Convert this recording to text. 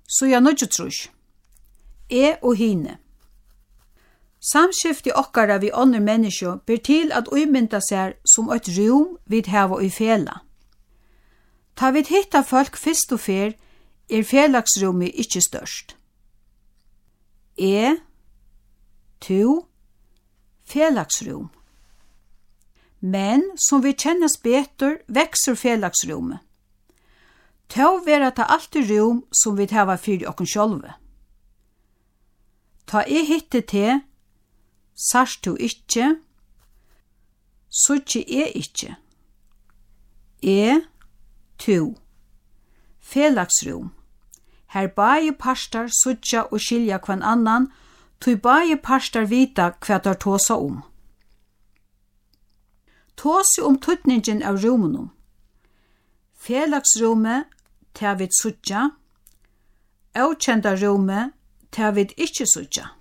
Så jeg nødgetrusk. Og hine. Samskifti okkara vi andre mennesker ber til at uimynda seg som et rom vid hava i fela. Ta vid hitta folk fyrst og fer felagsrommet ikkje størst. To, felagsrom. Men som vi kjennes betur, vekser felagsrommet. Ta vera ta alltid rom som vi hava fyrir okken sjálve. Ta hitte te, sarst du ikkje, suttje ikkje. To, felagsrom. Her baie parstar suttja og skilja kvann annan, tui baie parstar vita hva tar tåsa om. Tåsi om tutningen av romunum. Felagsrommet ta vid suttja, avkjenda rommet ta vid ikkje suttja.